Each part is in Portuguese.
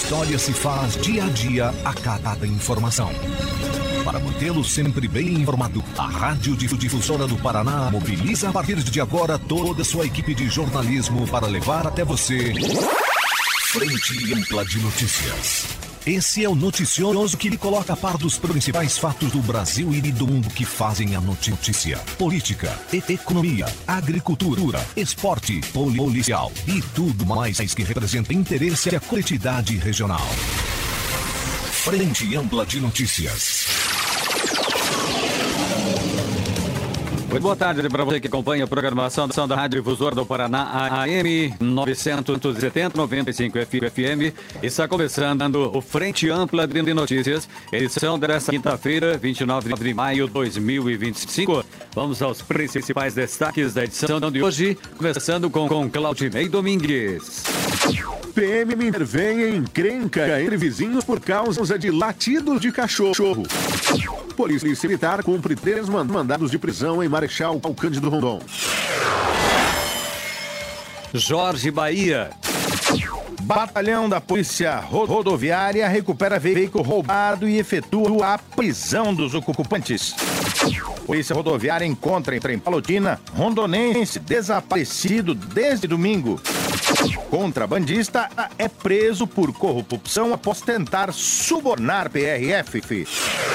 história se faz dia a dia a cada informação. Para mantê-lo sempre bem informado, a Rádio Difusora do Paraná mobiliza a partir de agora toda a sua equipe de jornalismo para levar até você Frente Ampla de Notícias. Esse é o noticioso que lhe coloca a par dos principais fatos do Brasil e do mundo que fazem a notícia. Política, economia, agricultura, esporte, policial e tudo mais que representa interesse da coletividade regional. Frente Ampla de Notícias. Muito boa tarde para você que acompanha a programação da Rádio Difusora do Paraná, AM 970, 95 FM. Está começando o Frente Ampla de Notícias, edição desta quinta-feira, 29 de maio de 2025. Vamos aos principais destaques da edição de hoje, começando com Claudinei Domingues. PM intervém em encrenca entre vizinhos por causa de latidos de cachorro. Polícia Militar cumpre 3 mandados de prisão em Marechal Cândido Rondon. Jorge Bahia. Batalhão da Polícia Rodoviária recupera veículo roubado e efetua a prisão dos ocupantes. Polícia Rodoviária encontra em Palotina rondonense desaparecido desde domingo. Contrabandista é preso por corrupção após tentar subornar PRF.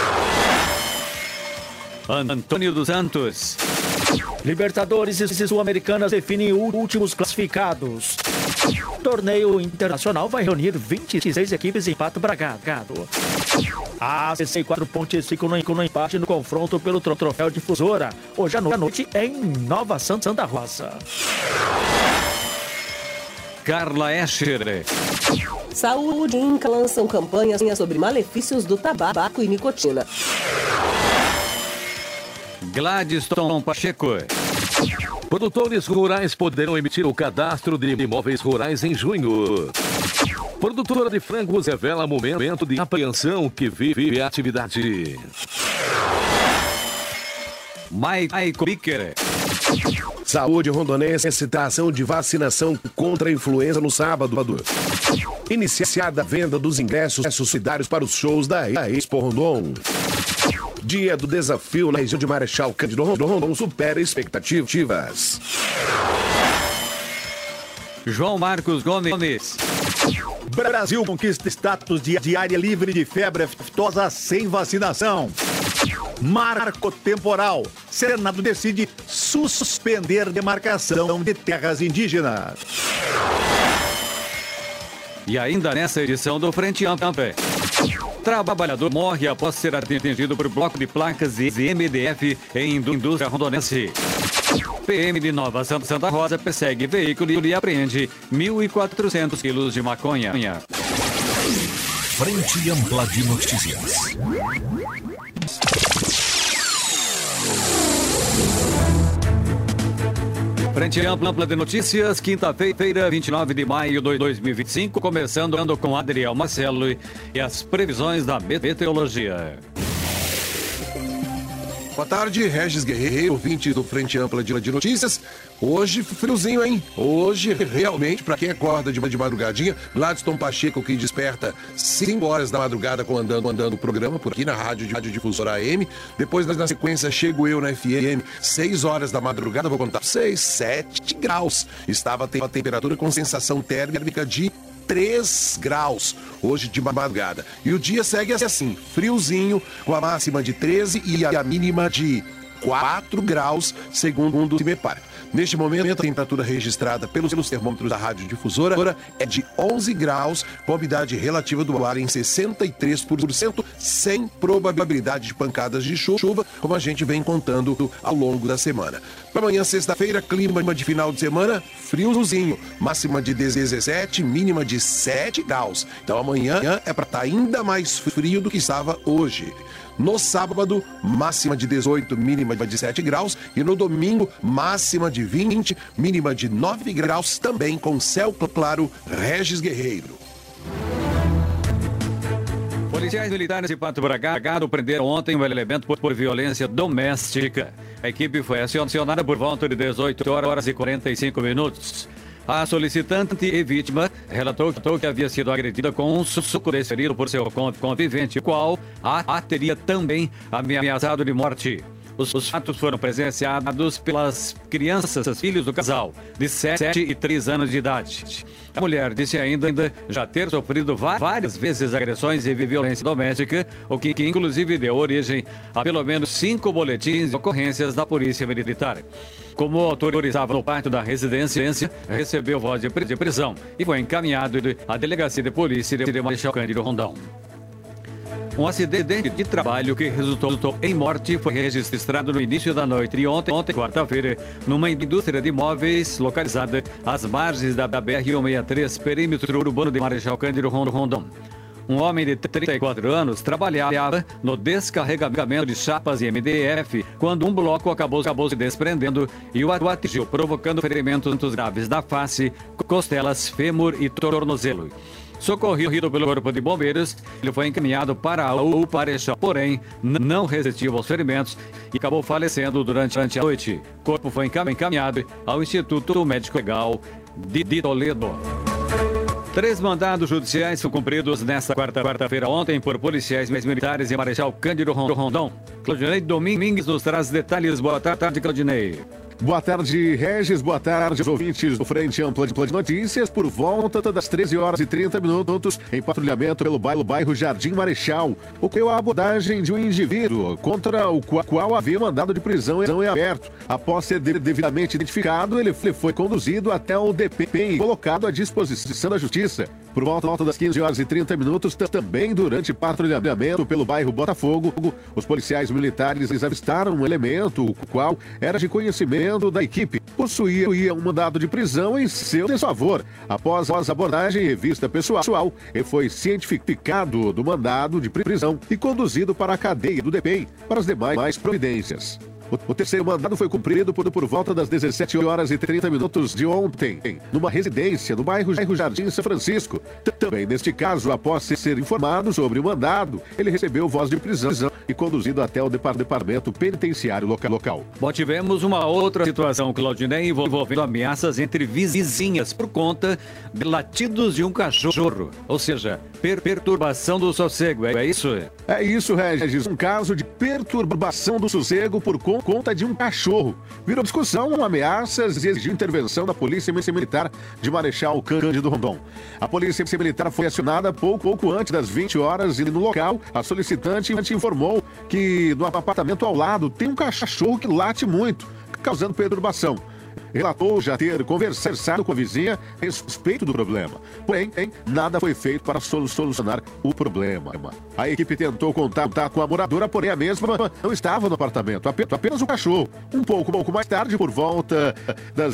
Antônio dos Santos. Libertadores e Sul-Americanas definem últimos classificados. Torneio internacional vai reunir 26 equipes em Pato Bragado. A 64 pontos ficam no empate no confronto pelo troféu Difusora. Hoje à noite em Nova Santa Rosa. Carla Escher. Saúde e Inca lançam campanhas sobre malefícios do tabaco e nicotina. Gladstone Pacheco. Produtores rurais poderão emitir o cadastro de imóveis rurais em junho. Produtora de frangos revela momento de apreensão que vive a atividade. Maico Bicker. Saúde rondonense cita ação de vacinação contra a influenza no sábado. Iniciada a venda dos ingressos solidários para os shows da Expo Rondon. Dia do desafio na região de Marechal Cândido Rondon supera expectativas. João Marcos Gomes. Brasil conquista status de área livre de febre aftosa sem vacinação. Marco temporal. Senado decide suspender demarcação de terras indígenas. E ainda nessa edição do Frente Ampla. Trabalhador morre após ser atingido por bloco de placas e MDF em indústria rondonense. PM de Nova Santa Rosa persegue veículo e apreende 1.400 quilos de maconha. Frente Ampla de Notícias. Frente Ampla de Notícias, quinta-feira, 29 de maio de 2025, começando com Adriel Marcelo e as previsões da meteorologia. Boa tarde, Regis Guerreiro, ouvinte do Frente Ampla de Notícias. Hoje, friozinho, hein? Hoje, realmente, para quem acorda de madrugadinha, Gladstone Pacheco, que desperta 5 horas da madrugada andando o programa por aqui na Rádio Difusora AM. Depois, na sequência, chego eu na FM, 6 horas da madrugada, vou contar 6, 7 graus. Estava a temperatura com sensação térmica de 3 graus, hoje de madrugada. E o dia segue assim, friozinho, com a máxima de 13 e a mínima de 4 graus, segundo o CIMEPAR. Neste momento, a temperatura registrada pelos termômetros da Rádio Difusora é de 11 graus, com a umidade relativa do ar em 63%, sem probabilidade de pancadas de chuva, como a gente vem contando ao longo da semana. Para amanhã, sexta-feira, clima de final de semana, friozinho, máxima de 17, mínima de 7 graus. Então amanhã é para estar ainda mais frio do que estava hoje. No sábado, máxima de 18, mínima de 7 graus. E no domingo, máxima de 20, mínima de 9 graus, também com céu claro. Regis Guerreiro. Policiais militares de Pato Bragado prenderam ontem um elemento por violência doméstica. A equipe foi acionada por volta de 18 horas e 45 minutos. A solicitante e vítima relatou que havia sido agredida com um soco desferido por seu convivente, o qual a teria também ameaçado de morte. Os fatos foram presenciados pelas crianças, filhos do casal, de 7 e 3 anos de idade. A mulher disse ainda já ter sofrido várias vezes agressões e violência doméstica, o que inclusive deu origem a pelo menos 5 boletins de ocorrências da Polícia Militar. Como autorizava no pátio da residência, recebeu voz de prisão e foi encaminhado à Delegacia de Polícia de Marechal Cândido Rondon. Um acidente de trabalho que resultou em morte foi registrado no início da noite de ontem, quarta-feira, numa indústria de móveis localizada às margens da BR-163, perímetro urbano de Marechal Cândido Rondon. Um homem de 34 anos trabalhava no descarregamento de chapas e MDF quando um bloco acabou se desprendendo e o atingiu, provocando ferimentos graves da face, costelas, fêmur e tornozelo. Socorrido pelo Corpo de Bombeiros, ele foi encaminhado para o Marechal, porém não resistiu aos ferimentos e acabou falecendo durante a noite. O corpo foi encaminhado ao Instituto Médico Legal de Toledo. 3 mandados judiciais foram cumpridos nesta quarta-feira ontem por policiais militares em Marechal Cândido Rondon. Claudinei Domingues nos traz detalhes. Boa tarde, Claudinei. Boa tarde, Regis. Boa tarde, ouvintes do Frente Ampla de Notícias. Por volta das 13h30, em patrulhamento pelo bairro Jardim Marechal, ocorreu a abordagem de um indivíduo contra o qual havia mandado de prisão em aberto. Após ser devidamente identificado, ele foi conduzido até o DP e colocado à disposição da Justiça. Por volta das 15h30, também durante patrulhamento pelo bairro Botafogo, os policiais militares avistaram um elemento, o qual era de conhecimento da equipe, possuía um mandado de prisão em seu desfavor. Após a abordagem e revista pessoal, ele foi cientificado do mandado de prisão e conduzido para a cadeia do DPEM para as demais providências. O terceiro mandado foi cumprido por volta das 17h30 de ontem, numa residência no bairro Jardim São Francisco. Também neste caso, após ser informado sobre o mandado, ele recebeu voz de prisão e conduzido até o departamento penitenciário local. Bom, tivemos uma outra situação, Claudinei, envolvendo ameaças entre vizinhas por conta de latidos de um cachorro, ou seja, perturbação do sossego, é isso? É isso, Regis, um caso de perturbação do sossego por conta de um cachorro. Virou discussão, ameaças e exigiu intervenção da Polícia Militar de Marechal Cândido Rondon. A Polícia Militar foi acionada pouco antes das 20 horas e no local a solicitante informou que no apartamento ao lado tem um cachorro que late muito, causando perturbação. Relatou já ter conversado com a vizinha a respeito do problema. Porém, nada foi feito para solucionar o problema. A equipe tentou contatar com a moradora, porém a mesma não estava no apartamento, apenas o cachorro. Um pouco mais tarde, por volta das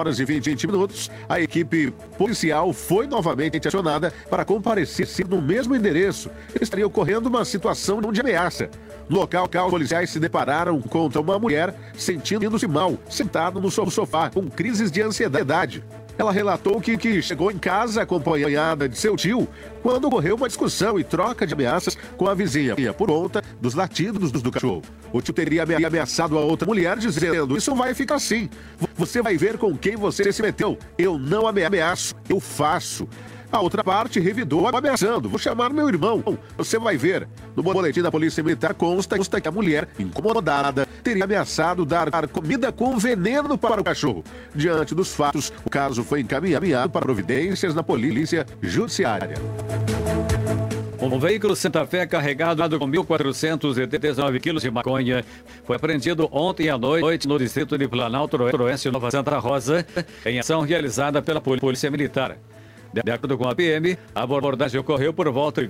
21h20, a equipe policial foi novamente acionada para comparecer no mesmo endereço. Estaria ocorrendo uma situação de ameaça. No local, os policiais se depararam com uma mulher sentindo-se mal, sentada no sofá, com crises de ansiedade. Ela relatou que chegou em casa acompanhada de seu tio quando ocorreu uma discussão e troca de ameaças com a vizinha por conta dos latidos do cachorro. O tio teria ameaçado a outra mulher dizendo: "Isso vai ficar assim. Você vai ver com quem você se meteu. Eu não ameaço, eu faço." A outra parte revidou ameaçando: "Vou chamar meu irmão, você vai ver." No boletim da Polícia Militar consta que a mulher, incomodada, teria ameaçado dar comida com veneno para o cachorro. Diante dos fatos, o caso foi encaminhado para providências na Polícia Judiciária. Um veículo Santa Fé carregado com 1.419 quilos de maconha foi apreendido ontem à noite no distrito de Planalto Oeste, Nova Santa Rosa, em ação realizada pela Polícia Militar. De acordo com a PM, a abordagem ocorreu por volta de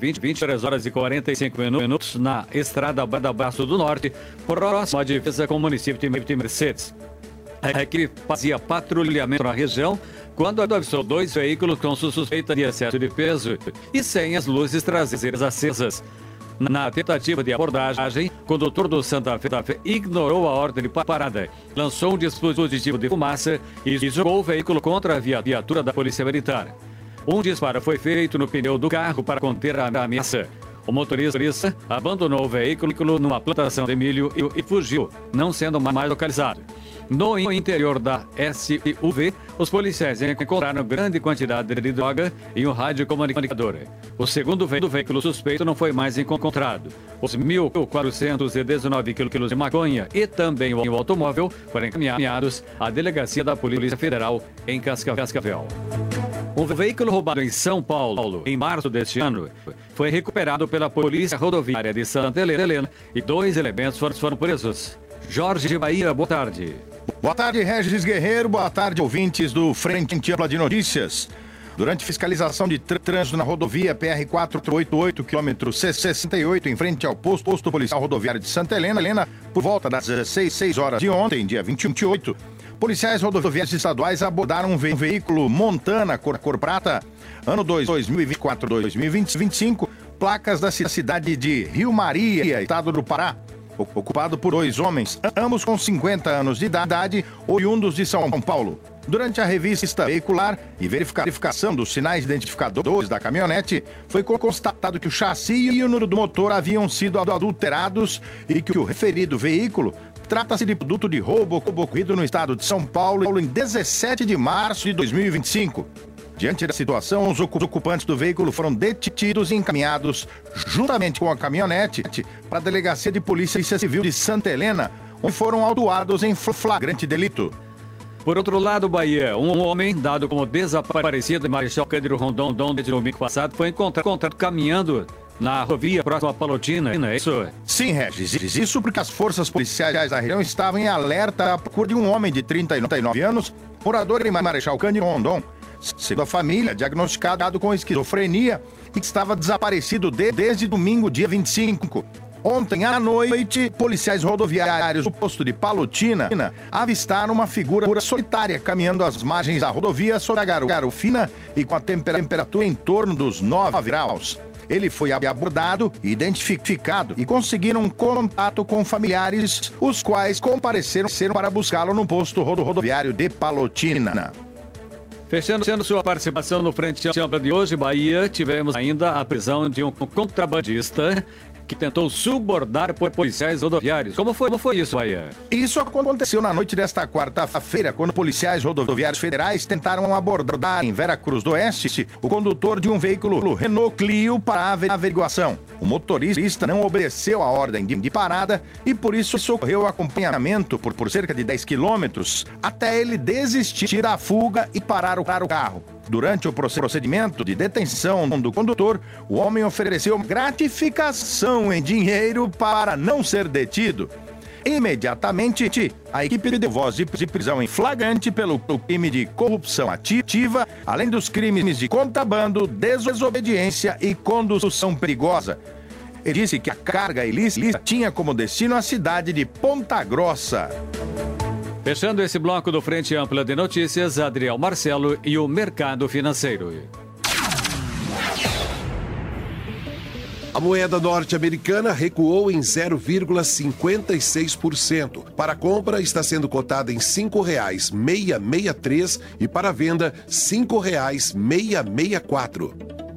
23h45 na estrada Braço do Norte, próximo à divisa com o município de Mercedes. A equipe fazia patrulhamento na região quando avistou 2 veículos com suspeita de excesso de peso e sem as luzes traseiras acesas. Na tentativa de abordagem, o condutor do Santa Fé ignorou a ordem de parada, lançou um dispositivo de fumaça e jogou o veículo contra a viatura da Polícia Militar. Um disparo foi feito no pneu do carro para conter a ameaça. O motorista abandonou o veículo numa plantação de milho e fugiu, não sendo mais localizado. No interior da SUV, os policiais encontraram grande quantidade de droga e um radiocomunicador. O segundo veículo suspeito não foi mais encontrado. Os 1.419 quilos de maconha e também o automóvel foram encaminhados à delegacia da Polícia Federal em Cascavel. Um veículo roubado em São Paulo, em março deste ano, foi recuperado pela Polícia Rodoviária de Santa Helena e 2 elementos foram presos. Jorge de Bahia, boa tarde. Boa tarde, Regis Guerreiro. Boa tarde, ouvintes do Frente Ampla de Notícias. Durante fiscalização de trânsito na rodovia PR-488, quilômetro 68, em frente ao posto policial rodoviário de Santa Helena, por volta das 16 horas de ontem, dia 28, policiais rodoviários estaduais abordaram um veículo Montana cor prata, ano 2024-2025, placas da cidade de Rio Maria, estado do Pará, ocupado por 2 homens, ambos com 50 anos de idade, oriundos de São Paulo. Durante a revista veicular e verificação dos sinais identificadores da caminhonete, foi constatado que o chassi e o número do motor haviam sido adulterados e que o referido veículo trata-se de produto de roubo ocorrido no estado de São Paulo em 17 de março de 2025. Diante da situação, os ocupantes do veículo foram detidos e encaminhados, juntamente com a caminhonete, para a Delegacia de Polícia Civil de Santa Helena, onde foram autuados em flagrante delito. Por outro lado, Bahia, um homem dado como desaparecido em Marechal Cândido Rondon desde o domingo passado foi encontrado caminhando na rodovia próxima a Palotina, é isso? Sim, Regis. Isso porque as forças policiais da região estavam em alerta à procura de um homem de 39 anos, morador em Marechal Cândido Rondon. Segundo a família, diagnosticado com esquizofrenia e que estava desaparecido desde domingo, dia 25. Ontem à noite, policiais rodoviários do posto de Palotina avistaram uma figura solitária caminhando às margens da rodovia sob a garofina e com a temperatura em torno dos 9 graus. Ele foi abordado, identificado e conseguiram contato com familiares, os quais compareceram para buscá-lo no posto rodoviário de Palotina. Fechando sua participação no Frente Ampla de hoje, Bahia, tivemos ainda a prisão de um contrabandista que tentou subornar policiais rodoviários. Como foi isso, Bahia? Isso aconteceu na noite desta quarta-feira, quando policiais rodoviários federais tentaram abordar em Veracruz do Oeste o condutor de um veículo Renault Clio para a averiguação. O motorista não obedeceu a ordem de parada e por isso socorreu o acompanhamento por cerca de 10 quilômetros até ele desistir da fuga e parar o carro. Durante o procedimento de detenção do condutor, o homem ofereceu gratificação em dinheiro para não ser detido. Imediatamente, a equipe deu voz de prisão em flagrante pelo crime de corrupção ativa, além dos crimes de contrabando, desobediência e condução perigosa. Ele disse que a carga ilícita tinha como destino a cidade de Ponta Grossa. Fechando esse bloco do Frente Ampla de Notícias, Adriel Marcelo e o mercado financeiro. A moeda norte-americana recuou em 0,56%. Para a compra, está sendo cotada em R$ 5,663 e para a venda, R$ 5,664.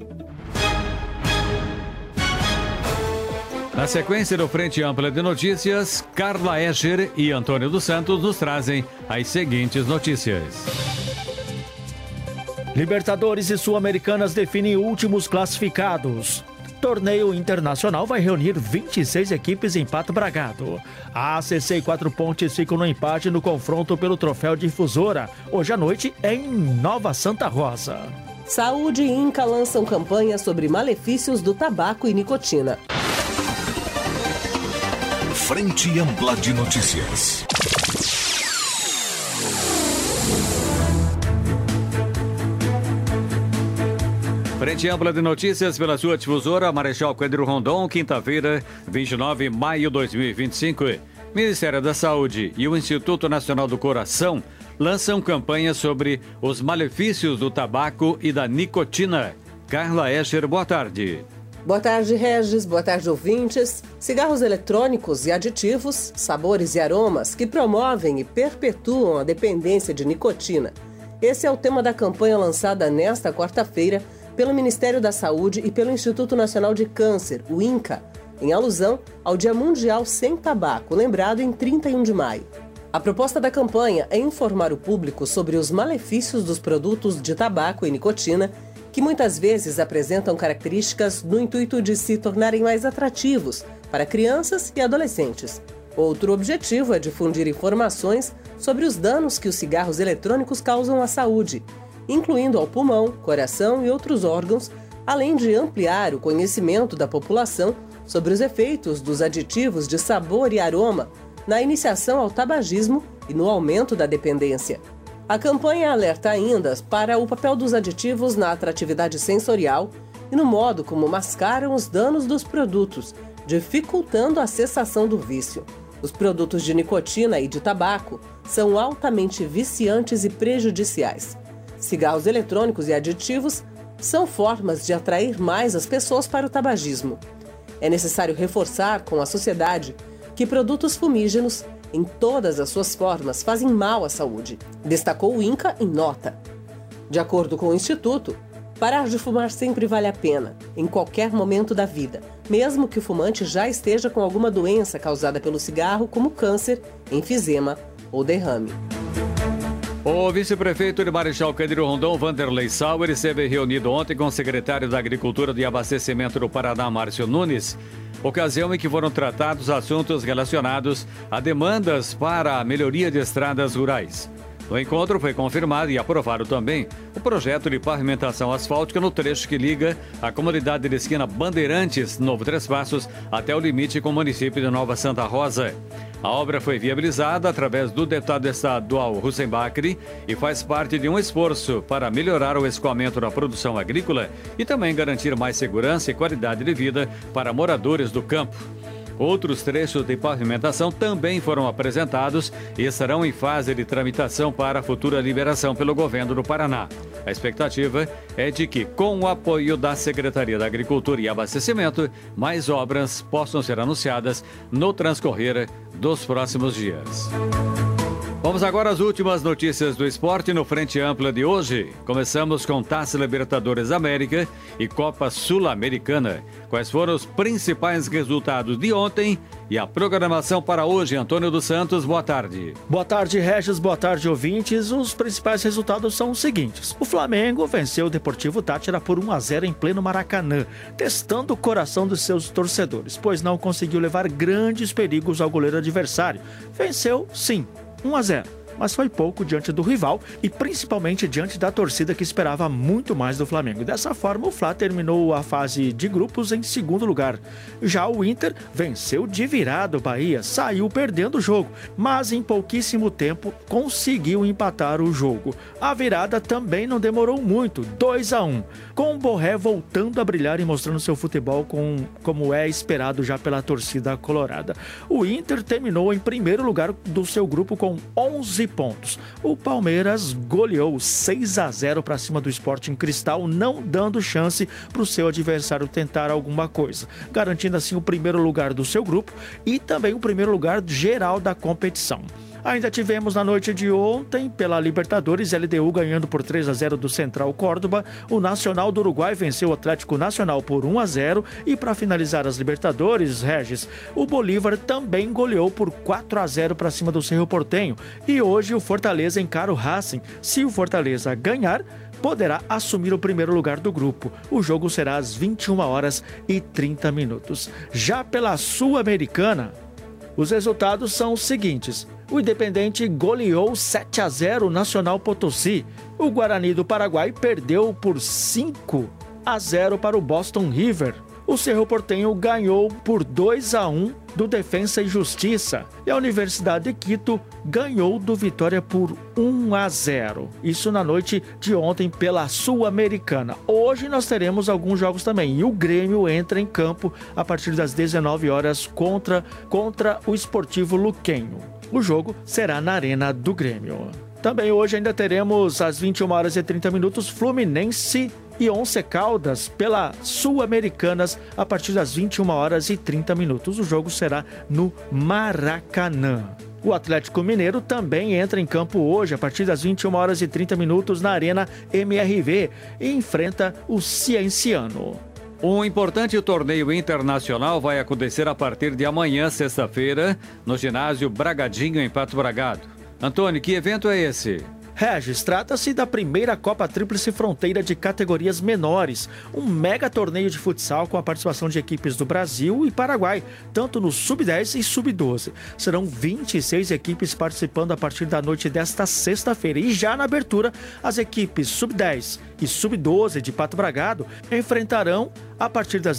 Na sequência do Frente Ampla de Notícias, Carla Escher e Antônio dos Santos nos trazem as seguintes notícias. Libertadores e Sul-Americanas definem últimos classificados. Torneio internacional vai reunir 26 equipes em Pato Bragado. A ACC e 4 Pontes ficam no empate no confronto pelo Troféu Difusora, hoje à noite em Nova Santa Rosa. Saúde e INCA lançam campanha sobre malefícios do tabaco e nicotina. Frente Ampla de Notícias. Frente Ampla de Notícias pela sua difusora, Marechal Cândido Rondon, quinta-feira, 29 de maio de 2025. Ministério da Saúde e o Instituto Nacional do Coração lançam campanha sobre os malefícios do tabaco e da nicotina. Carla Escher, boa tarde. Boa tarde, Regis. Boa tarde, ouvintes. Cigarros eletrônicos e aditivos, sabores e aromas que promovem e perpetuam a dependência de nicotina. Esse é o tema da campanha lançada nesta quarta-feira pelo Ministério da Saúde e pelo Instituto Nacional de Câncer, o INCA, em alusão ao Dia Mundial Sem Tabaco, lembrado em 31 de maio. A proposta da campanha é informar o público sobre os malefícios dos produtos de tabaco e nicotina, que muitas vezes apresentam características no intuito de se tornarem mais atrativos para crianças e adolescentes. Outro objetivo é difundir informações sobre os danos que os cigarros eletrônicos causam à saúde, incluindo ao pulmão, coração e outros órgãos, além de ampliar o conhecimento da população sobre os efeitos dos aditivos de sabor e aroma na iniciação ao tabagismo e no aumento da dependência. A campanha alerta ainda para o papel dos aditivos na atratividade sensorial e no modo como mascaram os danos dos produtos, dificultando a cessação do vício. Os produtos de nicotina e de tabaco são altamente viciantes e prejudiciais. Cigarros eletrônicos e aditivos são formas de atrair mais as pessoas para o tabagismo. É necessário reforçar com a sociedade que produtos fumígenos, em todas as suas formas, fazem mal à saúde, destacou o INCA em nota. De acordo com o Instituto, parar de fumar sempre vale a pena, em qualquer momento da vida, mesmo que o fumante já esteja com alguma doença causada pelo cigarro, como câncer, enfisema ou derrame. O vice-prefeito de Marechal Cândido Rondon, Vanderlei Sauer, esteve reunido ontem com o secretário da Agricultura e Abastecimento do Paraná, Márcio Nunes, ocasião em que foram tratados assuntos relacionados a demandas para a melhoria de estradas rurais. No encontro foi confirmado e aprovado também o projeto de pavimentação asfáltica no trecho que liga a comunidade de esquina Bandeirantes, Novo Três Passos, até o limite com o município de Nova Santa Rosa. A obra foi viabilizada através do deputado estadual Hussein Bakri e faz parte de um esforço para melhorar o escoamento da produção agrícola e também garantir mais segurança e qualidade de vida para moradores do campo. Outros trechos de pavimentação também foram apresentados e estarão em fase de tramitação para a futura liberação pelo governo do Paraná. A expectativa é de que, com o apoio da Secretaria da Agricultura e Abastecimento, mais obras possam ser anunciadas no transcorrer dos próximos dias. Vamos agora às últimas notícias do esporte no Frente Ampla de hoje. Começamos com Taça Libertadores América e Copa Sul-Americana. Quais foram os principais resultados de ontem e a programação para hoje? Antônio dos Santos, boa tarde. Boa tarde, Regis. Boa tarde, ouvintes. Os principais resultados são os seguintes. O Flamengo venceu o Deportivo Táchira por 1-0 em pleno Maracanã, testando o coração dos seus torcedores, pois não conseguiu levar grandes perigos ao goleiro adversário. Venceu, sim, 1-0, mas foi pouco diante do rival e principalmente diante da torcida que esperava muito mais do Flamengo. Dessa forma, o Fla terminou a fase de grupos em segundo lugar. Já o Inter venceu de virada o Bahia, saiu perdendo o jogo, mas em pouquíssimo tempo conseguiu empatar o jogo. A virada também não demorou muito, 2-1, com o Borré voltando a brilhar e mostrando seu futebol como é esperado já pela torcida colorada. O Inter terminou em primeiro lugar do seu grupo com 11 pontos. O Palmeiras goleou 6-0 para cima do Sporting Cristal, não dando chance para o seu adversário tentar alguma coisa, garantindo assim o primeiro lugar do seu grupo e também o primeiro lugar geral da competição. Ainda tivemos na noite de ontem, pela Libertadores, LDU ganhando por 3-0 do Central Córdoba. O Nacional do Uruguai venceu o Atlético Nacional por 1-0. E para finalizar as Libertadores, Regis, o Bolívar também goleou por 4-0 para cima do Cerro Porteño. E hoje o Fortaleza encara o Racing. Se o Fortaleza ganhar, poderá assumir o primeiro lugar do grupo. O jogo será às 21h30. Já pela Sul-Americana, os resultados são os seguintes. O Independente goleou 7-0 o Nacional Potosí. O Guarani do Paraguai perdeu por 5-0 para o Boston River. O Cerro Porteño ganhou por 2-1 do Defensa e Justiça. E a Universidade de Quito ganhou do Vitória por 1-0. Isso na noite de ontem pela Sul-Americana. Hoje nós teremos alguns jogos também. E o Grêmio entra em campo a partir das 19h contra o Esportivo Luquenho. O jogo será na Arena do Grêmio. Também hoje ainda teremos às 21h30 Fluminense e Once Caldas pela Sul-Americanas a partir das 21h30. O jogo será no Maracanã. O Atlético Mineiro também entra em campo hoje a partir das 21h30 na Arena MRV e enfrenta o Cienciano. Um importante torneio internacional vai acontecer a partir de amanhã, sexta-feira, no ginásio Bragadinho, em Pato Bragado. Antônio, que evento é esse? Regis, trata-se da primeira Copa Tríplice Fronteira de categorias menores, um mega torneio de futsal com a participação de equipes do Brasil e Paraguai, tanto no Sub-10 e Sub-12. Serão 26 equipes participando a partir da noite desta sexta-feira e já na abertura, as equipes Sub-10 e Sub-12 de Pato Bragado enfrentarão a partir das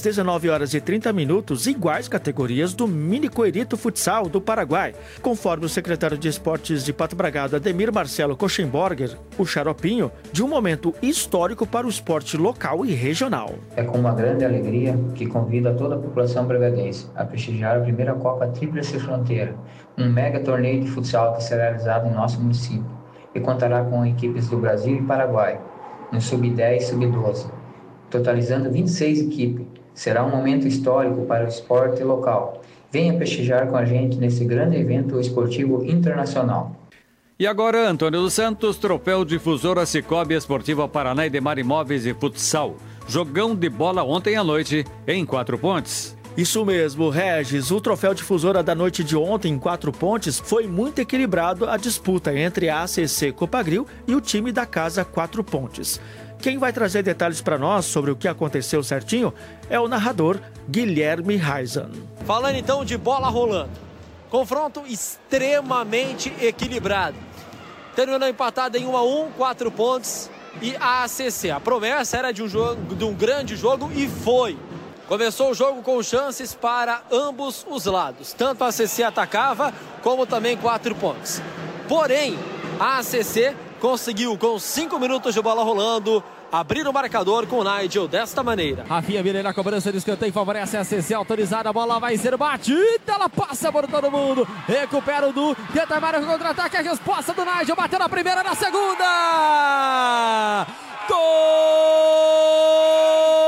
19h30 iguais categorias do Mini Coerito Futsal do Paraguai. Conforme o secretário de Esportes de Pato Bragado, Ademir Marcelo Koschenborger, o Xaropinho, de um momento histórico para o esporte local e regional. É com uma grande alegria que convido a toda a população bragadense a prestigiar a primeira Copa Tríplice Fronteira, um mega torneio de futsal que será realizado em nosso município e contará com equipes do Brasil e Paraguai, no Sub-10 e Sub-12. Totalizando 26 equipes. Será um momento histórico para o esporte local. Venha prestigiar com a gente nesse grande evento esportivo internacional. E agora, Antônio dos Santos, troféu difusora Cicobi Esportiva Paraná e Demar Imóveis e Futsal. Jogão de bola ontem à noite em 4 Pontes. Isso mesmo, Regis. O troféu difusora da noite de ontem em 4 Pontes foi muito equilibrado a disputa entre a ACC Copagril e o time da Casa 4 Pontes. Quem vai trazer detalhes para nós sobre o que aconteceu certinho é o narrador Guilherme Raizan. Falando então de bola rolando. Confronto extremamente equilibrado. Terminou empatado em 1-1, 4 Pontes e a ACC. A promessa era de um grande jogo e foi. Começou o jogo com chances para ambos os lados. Tanto a ACC atacava, como também 4 Pontes. Porém, a ACC conseguiu, com 5 minutos de bola rolando, abrir o marcador com o Nigel desta maneira. Rafinha Miller na cobrança de escanteio, favorece a ACC, autorizada, a bola vai ser batida, ela passa por todo mundo, recupera o Du, tenta mais o contra-ataque, a resposta do Nigel, bateu na primeira, na segunda! Gol!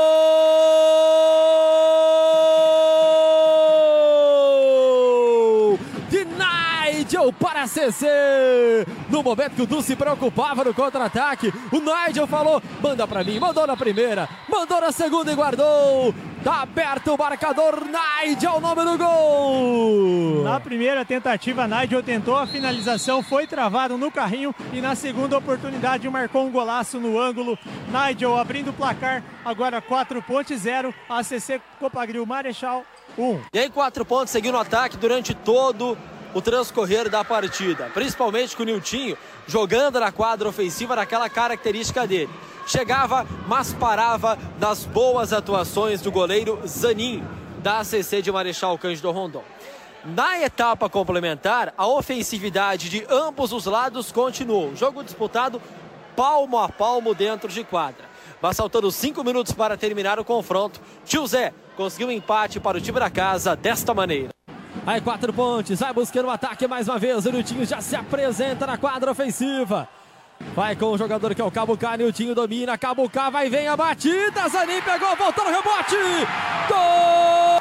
Para a CC, no momento que o Du se preocupava no contra-ataque, o Nigel falou, manda pra mim, mandou na primeira, mandou na segunda e guardou, tá aberto o marcador, Nigel, o nome do gol! Na primeira tentativa, Nigel tentou a finalização, foi travado no carrinho e na segunda oportunidade marcou um golaço no ângulo, Nigel abrindo o placar, agora 4 Pontes 0, ACC Copagril Marechal 1. E aí 4 Pontes seguiu no ataque durante todo o transcorrer da partida, principalmente com o Niltinho jogando na quadra ofensiva naquela característica dele. Chegava, mas parava nas boas atuações do goleiro Zanin, da ACC de Marechal Cândido Rondon. Na etapa complementar, a ofensividade de ambos os lados continuou. Jogo disputado palmo a palmo dentro de quadra. Mas faltando 5 minutos para terminar o confronto, Tio Zé conseguiu um empate para o time da casa desta maneira. Aí 4 Pontes, vai buscando o ataque mais uma vez, o Niltinho já se apresenta na quadra ofensiva. Vai com o jogador que é o Cabucá, Niltinho domina, Cabucá vai, vem a batida, Zanin pegou, voltou no rebote, gol!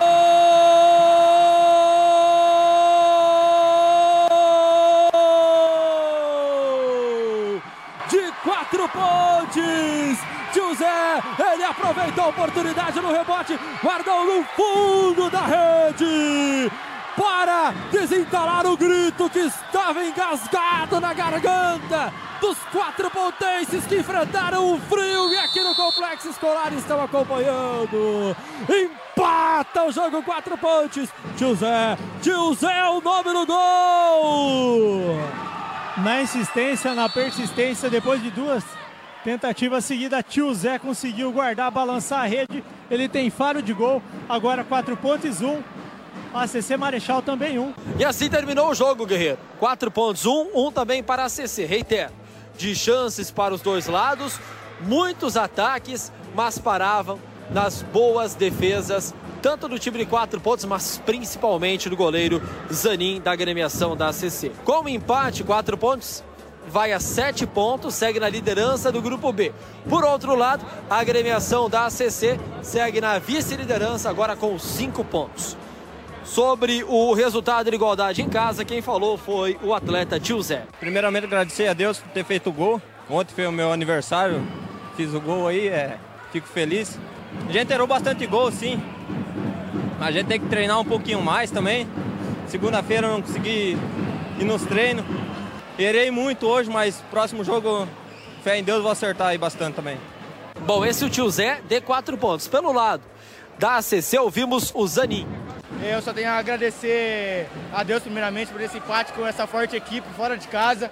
De 4 Pontes! José, ele aproveitou a oportunidade no rebote, guardou no fundo da rede! Para desentalar o grito que estava engasgado na garganta dos 4 pontenses que enfrentaram o frio e aqui no Complexo Escolar estão acompanhando. Empata o jogo 4 Pontes. Tio Zé é o nome do gol. Na insistência, na persistência, depois de 2 tentativas seguidas, Tio Zé conseguiu guardar, balançar a rede. Ele tem faro de gol. Agora 4 Pontes 1. ACC Marechal também 1. E assim terminou o jogo, Guerreiro. 4 pontos, 1 também para a ACC. Reitero, de chances para os dois lados, muitos ataques, mas paravam nas boas defesas, tanto do time de 4 pontos, mas principalmente do goleiro Zanin, da agremiação da ACC. Com o empate, 4 pontos vai a 7 pontos, segue na liderança do grupo B. Por outro lado, a agremiação da ACC segue na vice-liderança, agora com 5 pontos. Sobre o resultado de igualdade em casa, quem falou foi o atleta Tio Zé. Primeiramente, agradecer a Deus por ter feito o gol. Ontem foi o meu aniversário, fiz o gol aí, fico feliz. A gente errou bastante gol, sim. A gente tem que treinar um pouquinho mais também. Segunda-feira eu não consegui ir nos treinos. Errei muito hoje, mas próximo jogo, fé em Deus, vou acertar aí bastante também. Bom, esse é o tio Zé, de 4 pontos. Pelo lado da ACC, ouvimos o Zanin. Eu só tenho a agradecer a Deus primeiramente por esse empate com essa forte equipe fora de casa.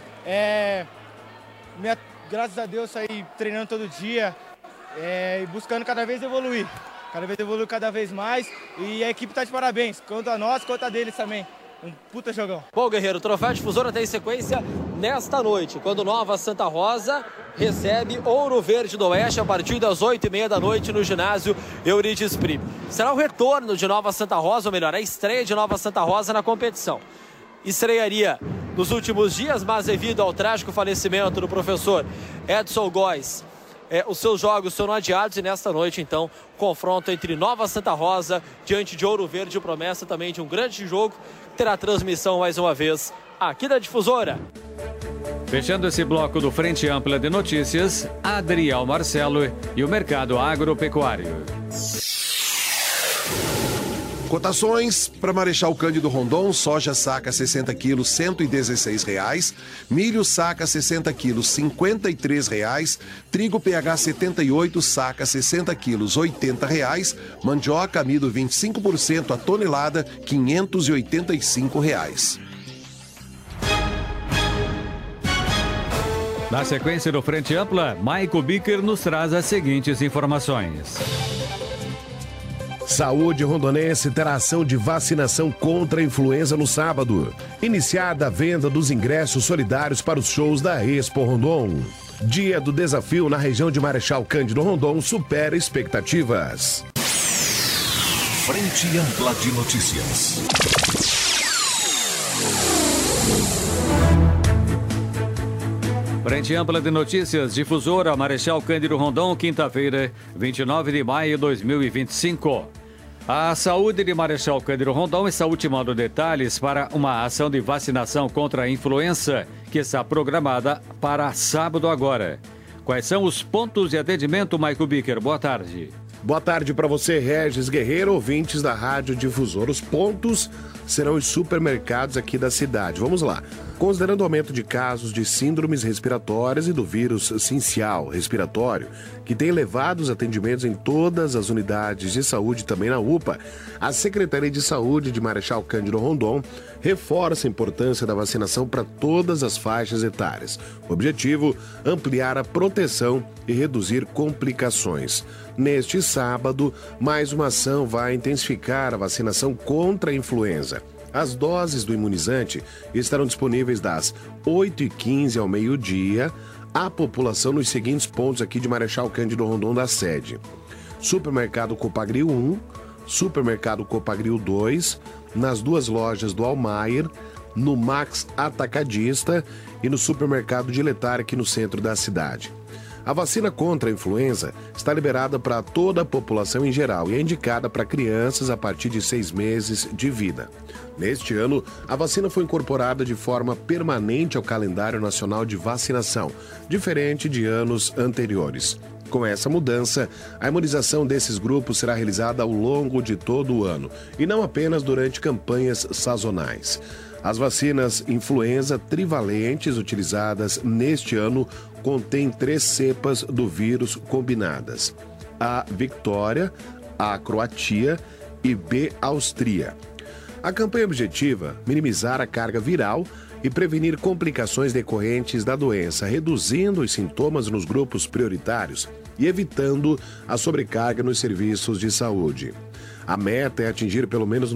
Graças a Deus saí treinando todo dia e buscando cada vez evoluir. Cada vez mais. E a equipe está de parabéns, quanto a nós, quanto a deles também. Um puta jogão. Bom, Guerreiro, o Troféu Difusora tem sequência nesta noite, quando Nova Santa Rosa recebe Ouro Verde do Oeste a partir das 8h30 da noite no ginásio Euridice Prime. Será o retorno de Nova Santa Rosa, ou melhor, a estreia de Nova Santa Rosa na competição. Estrearia nos últimos dias, mas devido ao trágico falecimento do professor Edson Góes, os seus jogos foram adiados e nesta noite, então, confronto entre Nova Santa Rosa diante de Ouro Verde, promessa também de um grande jogo, terá transmissão mais uma vez aqui da Difusora. Fechando esse bloco do Frente Ampla de Notícias, Adriel Marcelo e o mercado agropecuário. Cotações para Marechal Cândido Rondon: soja saca 60 quilos, R$ 116,00. Milho saca 60 quilos, R$ 53,00. Trigo PH 78, saca 60 quilos, R$ 80,00. Mandioca amido 25% a tonelada, R$ 585,00. Na sequência do Frente Ampla, Maico Bicker nos traz as seguintes informações. Saúde Rondonense terá ação de vacinação contra a influenza no sábado. Iniciada a venda dos ingressos solidários para os shows da Expo Rondon. Dia do desafio na região de Marechal Cândido Rondon supera expectativas. Frente Ampla de Notícias. Frente Ampla de Notícias, Difusora, Marechal Cândido Rondon, quinta-feira, 29 de maio de 2025. A saúde de Marechal Cândido Rondon está ultimando detalhes para uma ação de vacinação contra a influenza que está programada para sábado agora. Quais são os pontos de atendimento, Maico Bicker? Boa tarde. Boa tarde para você, Regis Guerreiro, ouvintes da Rádio Difusora. Os pontos serão os supermercados aqui da cidade. Vamos lá. Considerando o aumento de casos de síndromes respiratórias e do vírus sincial respiratório, que tem elevado os atendimentos em todas as unidades de saúde, também na UPA, a Secretaria de Saúde de Marechal Cândido Rondon reforça a importância da vacinação para todas as faixas etárias. O objetivo, ampliar a proteção e reduzir complicações. Neste sábado, mais uma ação vai intensificar a vacinação contra a influenza. As doses do imunizante estarão disponíveis das 8h15 ao meio-dia à população nos seguintes pontos aqui de Marechal Cândido Rondon da sede: Supermercado Copagril 1, Supermercado Copagril 2, nas duas lojas do Almair, no Max Atacadista e no Supermercado Diletar aqui no centro da cidade. A vacina contra a influenza está liberada para toda a população em geral e é indicada para crianças a partir de 6 meses de vida. Neste ano, a vacina foi incorporada de forma permanente ao calendário nacional de vacinação, diferente de anos anteriores. Com essa mudança, a imunização desses grupos será realizada ao longo de todo o ano e não apenas durante campanhas sazonais. As vacinas influenza trivalentes utilizadas neste ano contêm 3 cepas do vírus combinadas: A Victoria, A Croatia e B Áustria. A campanha objetiva minimizar a carga viral e prevenir complicações decorrentes da doença, reduzindo os sintomas nos grupos prioritários e evitando a sobrecarga nos serviços de saúde. A meta é atingir pelo menos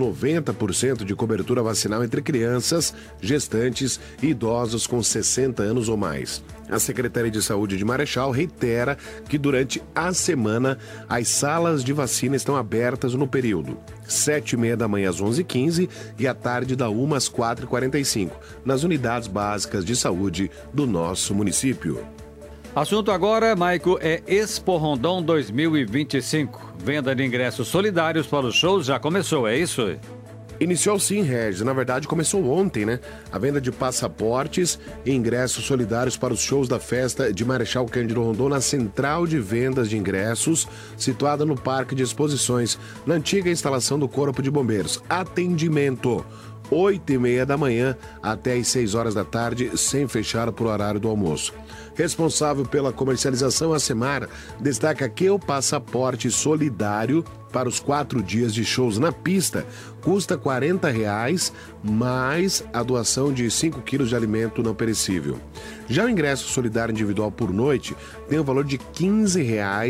90% de cobertura vacinal entre crianças, gestantes e idosos com 60 anos ou mais. A Secretaria de Saúde de Marechal reitera que durante a semana as salas de vacina estão abertas no período 7h30 da manhã às 11h15 e à tarde da 1 às 4h45, nas unidades básicas de saúde do nosso município. Assunto agora, Maico, é Expo Rondon 2025. Venda de ingressos solidários para os shows já começou, é isso? Iniciou sim, Regis. Na verdade, começou ontem, né? A venda de passaportes e ingressos solidários para os shows da festa de Marechal Cândido Rondon na Central de Vendas de Ingressos, situada no Parque de Exposições, na antiga instalação do Corpo de Bombeiros. Atendimento 8h30 da manhã até às 6 horas da tarde, sem fechar por horário do almoço. Responsável pela comercialização, a Semar destaca que o passaporte solidário para os 4 dias de shows na pista custa R$ 40, mais a doação de 5 quilos de alimento não perecível. Já o ingresso solidário individual por noite tem o valor de R$ 15,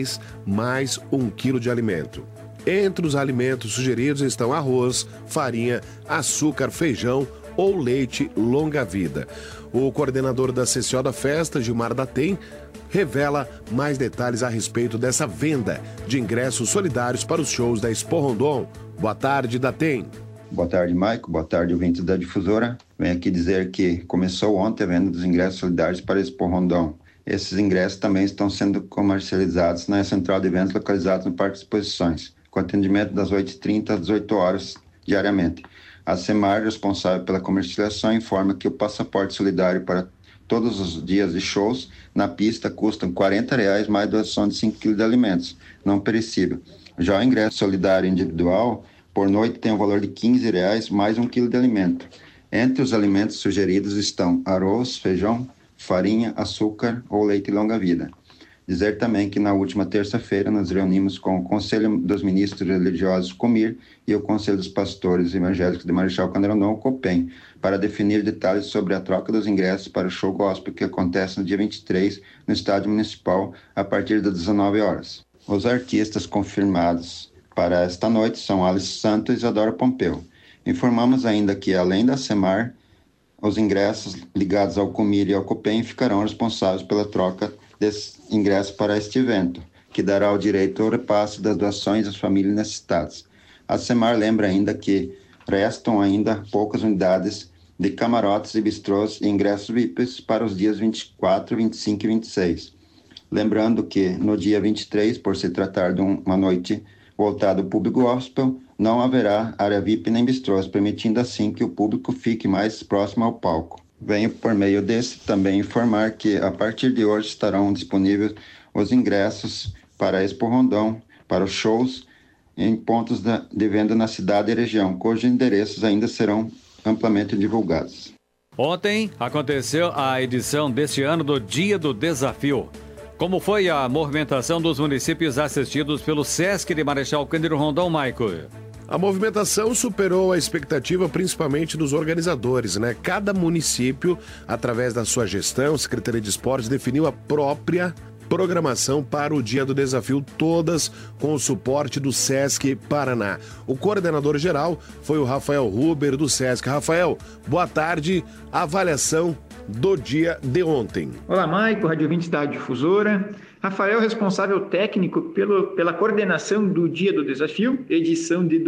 mais 1 quilo de alimento. Entre os alimentos sugeridos estão arroz, farinha, açúcar, feijão ou leite longa-vida. O coordenador da CCO da festa, Gilmar Datem, revela mais detalhes a respeito dessa venda de ingressos solidários para os shows da Expo Rondon. Boa tarde, Datem. Boa tarde, Maico. Boa tarde, ouvintes da Difusora. Venho aqui dizer que começou ontem a venda dos ingressos solidários para a Expo Rondon. Esses ingressos também estão sendo comercializados na central de eventos localizada no Parque de Exposições, com atendimento das 8h30 às 18 horas diariamente. A Semar, responsável pela comercialização, informa que o passaporte solidário para todos os dias de shows na pista custa R$ 40, mais doação de 5 kg de alimentos não perecível. Já o ingresso solidário individual, por noite, tem o valor de R$ 15, mais 1 kg de alimento. Entre os alimentos sugeridos estão arroz, feijão, farinha, açúcar ou leite longa-vida. Dizer também que na última terça-feira nos reunimos com o Conselho dos Ministros Religiosos, COMIR, e o Conselho dos Pastores Evangélicos de Marechal Cândido Rondon, COPEM, para definir detalhes sobre a troca dos ingressos para o show gospel que acontece no dia 23 no Estádio Municipal a partir das 19 horas. Os artistas confirmados para esta noite são Alice Santos e Isadora Pompeu. Informamos ainda que, além da Semar, os ingressos ligados ao COMIR e ao COPEM ficarão responsáveis pela troca desse ingresso para este evento, que dará o direito ao repasse das doações às famílias necessitadas. A Semar lembra ainda que restam ainda poucas unidades de camarotes e bistrôs e ingressos VIPs para os dias 24, 25 e 26. Lembrando que no dia 23, por se tratar de uma noite voltada ao público gospel, não haverá área VIP nem bistrôs, permitindo assim que o público fique mais próximo ao palco. Venho, por meio desse, também informar que, a partir de hoje, estarão disponíveis os ingressos para a Expo Rondon, para os shows, em pontos de venda na cidade e região, cujos endereços ainda serão amplamente divulgados. Ontem aconteceu a edição deste ano do Dia do Desafio. Como foi a movimentação dos municípios assistidos pelo Sesc de Marechal Cândido Rondon, Maico? A movimentação superou a expectativa, principalmente dos organizadores, né? Cada município, através da sua gestão, Secretaria de Esportes, definiu a própria programação para o Dia do Desafio, todas com o suporte do Sesc Paraná. O coordenador geral foi o Rafael Huber, do Sesc. Rafael, boa tarde. Avaliação do dia de ontem. Olá, Maico, Rádio 20 da Difusora. Rafael, responsável técnico pela coordenação do Dia do Desafio, edição de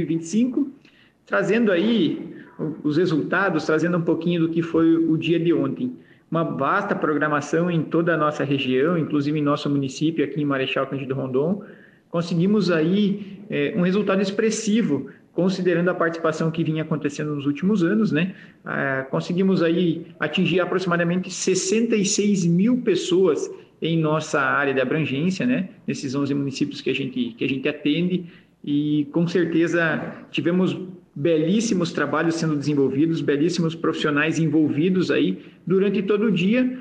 2025, trazendo aí os resultados, trazendo um pouquinho do que foi o dia de ontem. Uma vasta programação em toda a nossa região, inclusive em nosso município, aqui em Marechal Cândido Rondon. Conseguimos aí um resultado expressivo, considerando a participação que vinha acontecendo nos últimos anos, né? Conseguimos aí atingir aproximadamente 66 mil pessoas em nossa área de abrangência, né? Nesses 11 municípios que a gente atende, e com certeza tivemos belíssimos trabalhos sendo desenvolvidos, belíssimos profissionais envolvidos aí durante todo o dia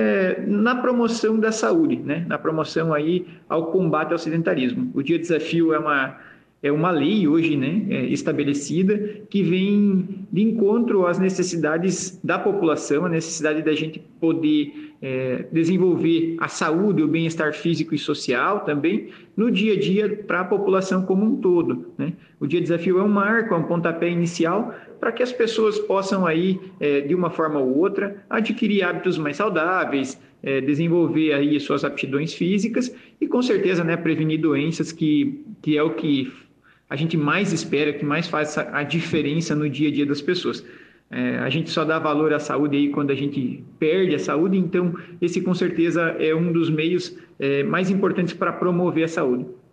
na promoção da saúde, né? Na promoção aí ao combate ao sedentarismo. O Dia Desafio é uma lei hoje, né, estabelecida, que vem de encontro às necessidades da população, a necessidade da gente poder desenvolver a saúde, o bem-estar físico e social também no dia a dia para a população como um todo, né? O Dia Desafio é um marco, é um pontapé inicial para que as pessoas possam aí, de uma forma ou outra, adquirir hábitos mais saudáveis, desenvolver aí suas aptidões físicas e, com certeza, né, prevenir doenças, que é o que a gente mais espera, que mais faz a diferença no dia a dia das pessoas. A gente só dá valor à saúde aí quando a gente perde a saúde, então esse com certeza é um dos meios mais importantes para promover a saúde.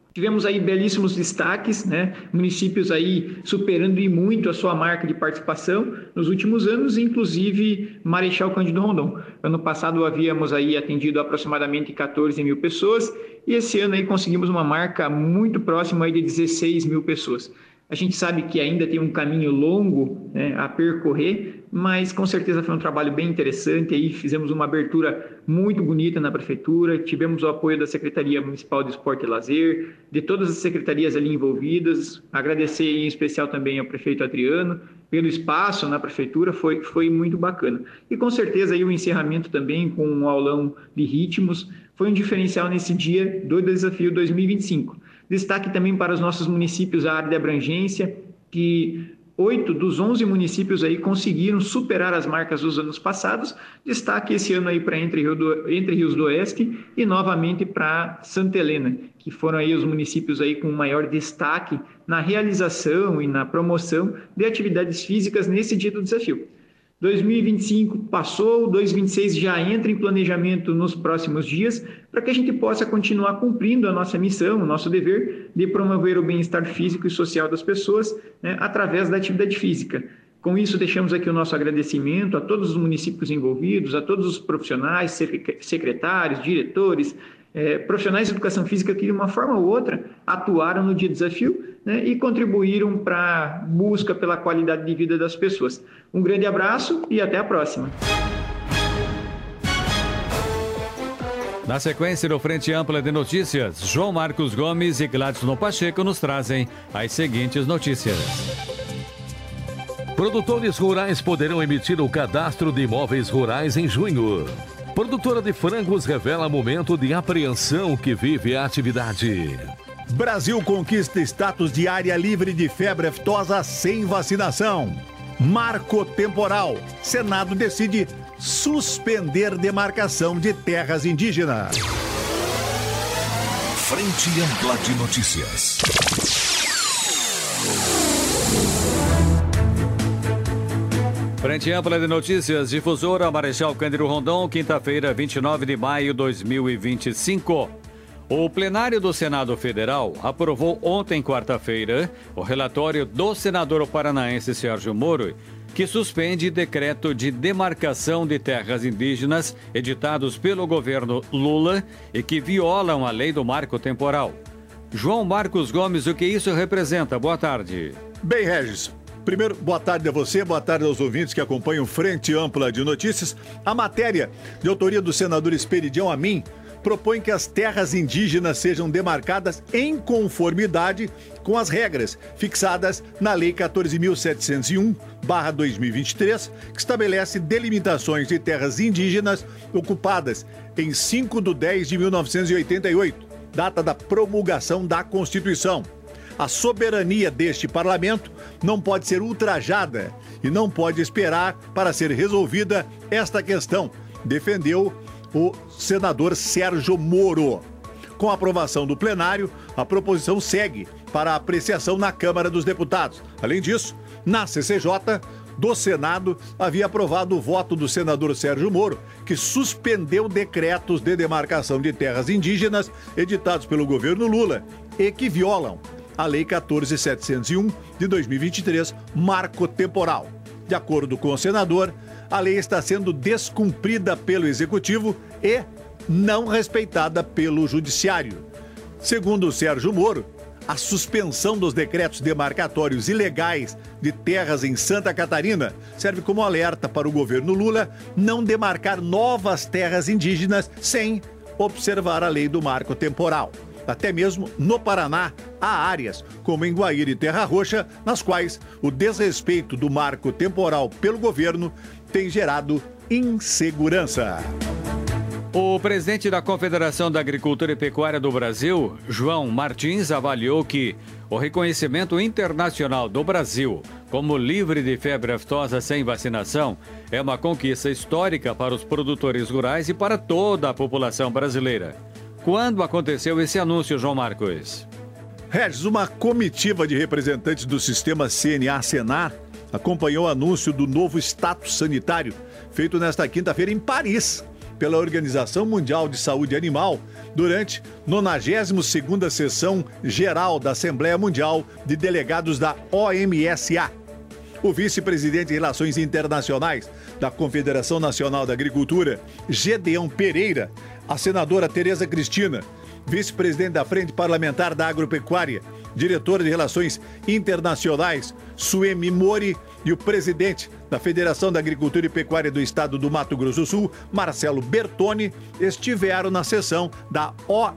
Tivemos aí belíssimos destaques, né? Municípios aí superando e muito a sua marca de participação nos últimos anos, inclusive Marechal Cândido Rondon. Ano passado havíamos aí atendido aproximadamente 14 mil pessoas e esse ano aí conseguimos uma marca muito próxima aí de 16 mil pessoas. A gente sabe que ainda tem um caminho longo, né, a percorrer, mas com certeza foi um trabalho bem interessante. Aí fizemos uma abertura muito bonita na prefeitura, tivemos o apoio da Secretaria Municipal de Esporte e Lazer, de todas as secretarias ali envolvidas. Agradecer em especial também ao prefeito Adriano pelo espaço na prefeitura, foi muito bacana. E com certeza aí o encerramento também com um aulão de ritmos foi um diferencial nesse dia do Desafio 2025. Destaque também para os nossos municípios a área de abrangência, que 8 dos 11 municípios aí conseguiram superar as marcas dos anos passados. Destaque esse ano aí para Entre Rios do Oeste e novamente para Santa Helena, que foram aí os municípios aí com maior destaque na realização e na promoção de atividades físicas nesse dia do desafio. 2025 passou, 2026 já entra em planejamento nos próximos dias, para que a gente possa continuar cumprindo a nossa missão, o nosso dever de promover o bem-estar físico e social das pessoas, né, através da atividade física. Com isso, deixamos aqui o nosso agradecimento a todos os municípios envolvidos, a todos os profissionais, secretários, diretores, profissionais de educação física que, de uma forma ou outra, atuaram no dia do desafio, né, e contribuíram para a busca pela qualidade de vida das pessoas. Um grande abraço e até a próxima. Na sequência do Frente Ampla de Notícias, João Marcos Gomes e Gladson Pacheco nos trazem as seguintes notícias. Produtores rurais poderão emitir o cadastro de imóveis rurais em junho. Produtora de frangos revela momento de apreensão que vive a atividade. Brasil conquista status de área livre de febre aftosa sem vacinação. Marco temporal. Senado decide suspender demarcação de terras indígenas. Frente Ampla de Notícias. Frente Ampla de Notícias, difusora Marechal Cândido Rondon, quinta-feira, 29 de maio de 2025. O plenário do Senado Federal aprovou ontem, quarta-feira, o relatório do senador paranaense Sérgio Moro, que suspende decreto de demarcação de terras indígenas editados pelo governo Lula e que violam a lei do marco temporal. João Marcos Gomes, o que isso representa? Boa tarde. Bem, Regis. Primeiro, boa tarde a você, boa tarde aos ouvintes que acompanham Frente Ampla de Notícias. A matéria, de autoria do senador Esperidião Amin, propõe que as terras indígenas sejam demarcadas em conformidade com as regras fixadas na Lei 14.701/2023, que estabelece delimitações de terras indígenas ocupadas em 5 de 10 de 1988, data da promulgação da Constituição. A soberania deste parlamento não pode ser ultrajada e não pode esperar para ser resolvida esta questão, defendeu o senador Sérgio Moro. Com a aprovação do plenário, a proposição segue para apreciação na Câmara dos Deputados. Além disso, na CCJ do Senado havia aprovado o voto do senador Sérgio Moro, que suspendeu decretos de demarcação de terras indígenas editados pelo governo Lula e que violam a Lei 14.701 de 2023, marco temporal. De acordo com o senador, a lei está sendo descumprida pelo Executivo e não respeitada pelo Judiciário. Segundo o Sérgio Moro, a suspensão dos decretos demarcatórios ilegais de terras em Santa Catarina serve como alerta para o governo Lula não demarcar novas terras indígenas sem observar a lei do marco temporal. Até mesmo no Paraná, há áreas, como em Guaíra e Terra Roxa, nas quais o desrespeito do marco temporal pelo governo tem gerado insegurança. O presidente da Confederação da Agricultura e Pecuária do Brasil, João Martins, avaliou que o reconhecimento internacional do Brasil como livre de febre aftosa sem vacinação é uma conquista histórica para os produtores rurais e para toda a população brasileira. Quando aconteceu esse anúncio, João Marcos? Regis, uma comitiva de representantes do sistema CNA-Senar acompanhou o anúncio do novo status sanitário feito nesta quinta-feira em Paris, pela Organização Mundial de Saúde Animal durante 92ª Sessão Geral da Assembleia Mundial de Delegados da OMSA. O vice-presidente de Relações Internacionais da Confederação Nacional da Agricultura, Gedeão Pereira, a senadora Tereza Cristina, vice-presidente da Frente Parlamentar da Agropecuária, diretor de Relações Internacionais, Suemi Mori, e o presidente da Federação da Agricultura e Pecuária do Estado do Mato Grosso do Sul, Marcelo Bertoni, estiveram na sessão da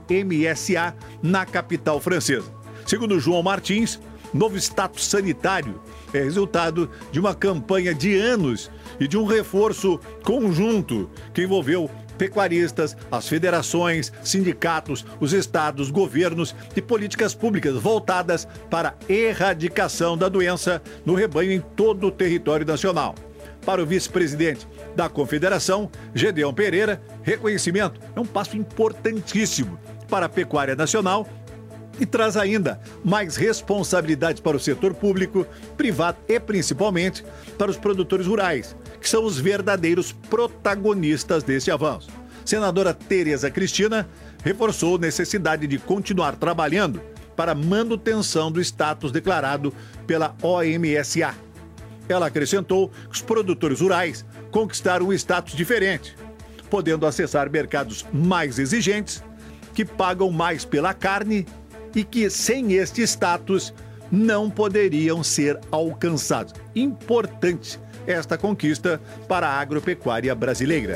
OMSA na capital francesa. Segundo João Martins, novo status sanitário é resultado de uma campanha de anos e de um reforço conjunto que envolveu pecuaristas, as federações, sindicatos, os estados, governos e políticas públicas voltadas para a erradicação da doença no rebanho em todo o território nacional. Para o vice-presidente da Confederação, Gedeão Pereira, reconhecimento é um passo importantíssimo para a pecuária nacional e traz ainda mais responsabilidades para o setor público, privado e principalmente para os produtores rurais, que são os verdadeiros protagonistas desse avanço. Senadora Tereza Cristina reforçou a necessidade de continuar trabalhando para a manutenção do status declarado pela OMSA. Ela acrescentou que os produtores rurais conquistaram um status diferente, podendo acessar mercados mais exigentes, que pagam mais pela carne e que, sem este status, não poderiam ser alcançados. Importante esta conquista para a agropecuária brasileira.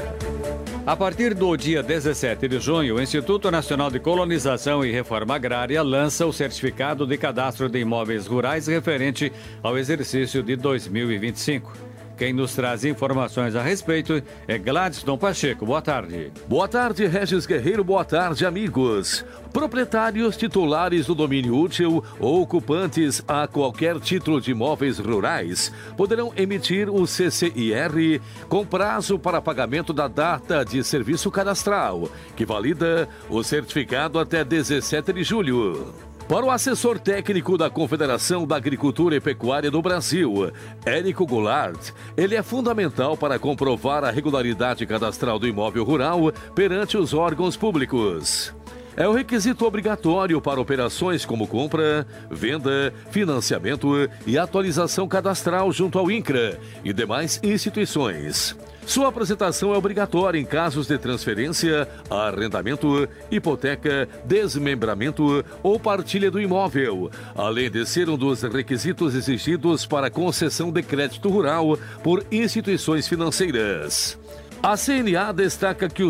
A partir do dia 17 de junho, o Instituto Nacional de Colonização e Reforma Agrária lança o Certificado de Cadastro de Imóveis Rurais referente ao exercício de 2025. Quem nos traz informações a respeito é Gladstone Pacheco. Boa tarde. Boa tarde, Regis Guerreiro. Boa tarde, amigos. Proprietários titulares do domínio útil ou ocupantes a qualquer título de imóveis rurais poderão emitir o CCIR com prazo para pagamento da data de serviço cadastral, que valida o certificado até 17 de julho. Para o assessor técnico da Confederação da Agricultura e Pecuária do Brasil, Érico Goulart, ele é fundamental para comprovar a regularidade cadastral do imóvel rural perante os órgãos públicos. É o requisito obrigatório para operações como compra, venda, financiamento e atualização cadastral junto ao INCRA e demais instituições. Sua apresentação é obrigatória em casos de transferência, arrendamento, hipoteca, desmembramento ou partilha do imóvel, além de ser um dos requisitos exigidos para concessão de crédito rural por instituições financeiras. A CNA destaca que o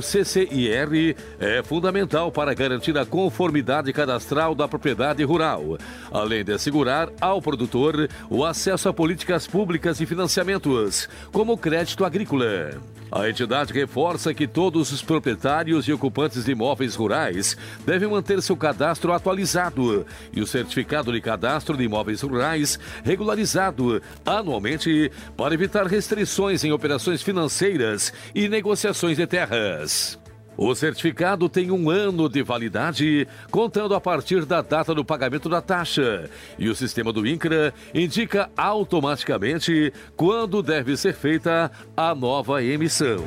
CCIR é fundamental para garantir a conformidade cadastral da propriedade rural, além de assegurar ao produtor o acesso a políticas públicas e financiamentos, como o crédito agrícola. A entidade reforça que todos os proprietários e ocupantes de imóveis rurais devem manter seu cadastro atualizado e o certificado de cadastro de imóveis rurais regularizado anualmente para evitar restrições em operações financeiras e negociações de terras. O certificado tem 1 ano de validade, contando a partir da data do pagamento da taxa, e o sistema do INCRA indica automaticamente quando deve ser feita a nova emissão.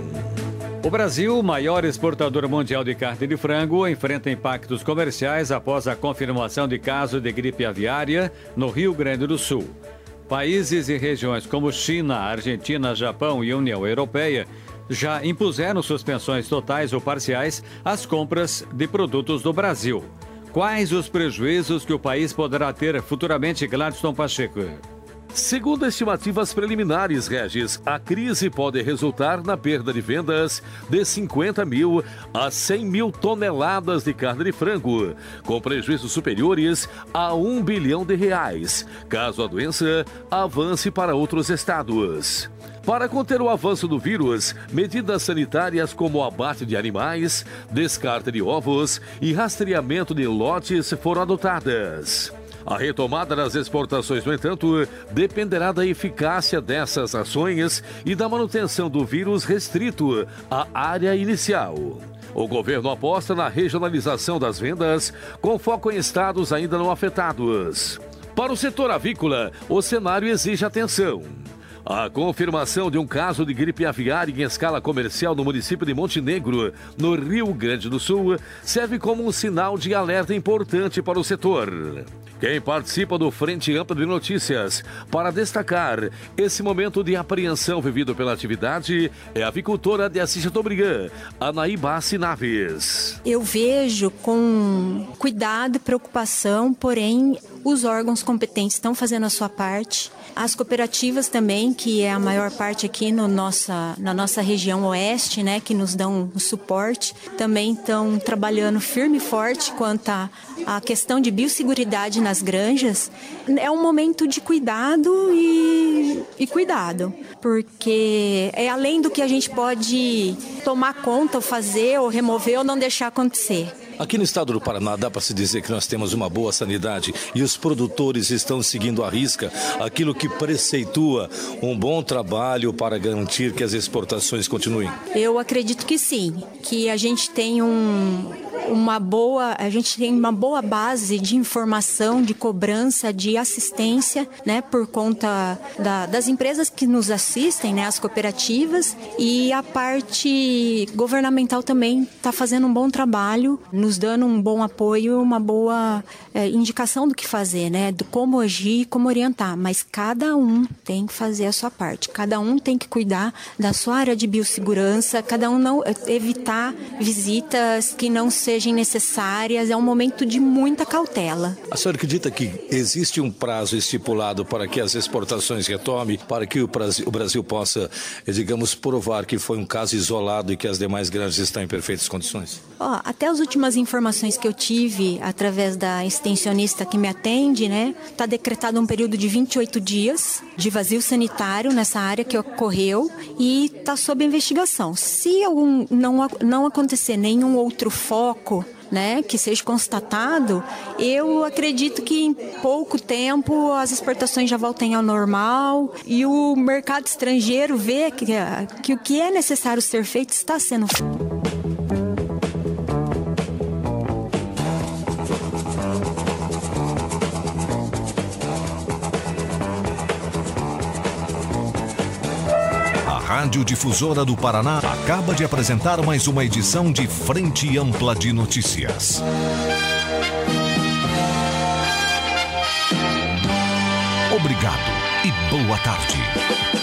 O Brasil, maior exportador mundial de carne de frango, enfrenta impactos comerciais após a confirmação de casos de gripe aviária no Rio Grande do Sul. Países e regiões como China, Argentina, Japão e União Europeia já impuseram suspensões totais ou parciais às compras de produtos do Brasil. Quais os prejuízos que o país poderá ter futuramente, Gladstone Pacheco? Segundo estimativas preliminares, Regis, a crise pode resultar na perda de vendas de 50 mil a 100 mil toneladas de carne de frango, com prejuízos superiores a R$1 bilhão, caso a doença avance para outros estados. Para conter o avanço do vírus, medidas sanitárias como o abate de animais, descarte de ovos e rastreamento de lotes foram adotadas. A retomada das exportações, no entanto, dependerá da eficácia dessas ações e da manutenção do vírus restrito à área inicial. O governo aposta na regionalização das vendas, com foco em estados ainda não afetados. Para o setor avícola, o cenário exige atenção. A confirmação de um caso de gripe aviária em escala comercial no município de Montenegro, no Rio Grande do Sul, serve como um sinal de alerta importante para o setor. Quem participa do Frente Ampla de Notícias para destacar esse momento de apreensão vivido pela atividade é a avicultora de Assis Chateaubriand, Anaí Bassi Naves. Eu vejo com cuidado e preocupação, porém os órgãos competentes estão fazendo a sua parte. As cooperativas também, que é a maior parte aqui na nossa região oeste, né, que nos dão o suporte, também estão trabalhando firme e forte quanto à questão de biosseguridade nas granjas. É um momento de cuidado e cuidado, porque é além do que a gente pode tomar conta, ou fazer, ou remover, ou não deixar acontecer. Aqui no estado do Paraná dá para se dizer que nós temos uma boa sanidade e os produtores estão seguindo à risca aquilo que preceitua um bom trabalho para garantir que as exportações continuem. Eu acredito que sim, que a gente tem uma boa base de informação, de cobrança, de assistência, né, por conta das empresas que nos assistem, né, as cooperativas, e a parte governamental também está fazendo um bom trabalho, nos dando um bom apoio, uma boa indicação do que fazer, né, de como agir, como orientar, mas cada um tem que fazer a sua parte, cada um tem que cuidar da sua área de biossegurança, cada um não evitar visitas que não sejam necessárias, é um momento de muita cautela. A senhora acredita que existe um prazo estipulado para que as exportações retomem, para que o Brasil possa, digamos, provar que foi um caso isolado e que as demais granjas estão em perfeitas condições? Até as últimas informações que eu tive através da extensionista que me atende, né, está decretado um período de 28 dias de vazio sanitário nessa área que ocorreu e está sob investigação. Se não acontecer nenhum outro foco, né, que seja constatado, eu acredito que em pouco tempo as exportações já voltem ao normal e o mercado estrangeiro vê que o que é necessário ser feito está sendo feito. A Rádio Difusora do Paraná acaba de apresentar mais uma edição de Frente Ampla de Notícias. Obrigado e boa tarde.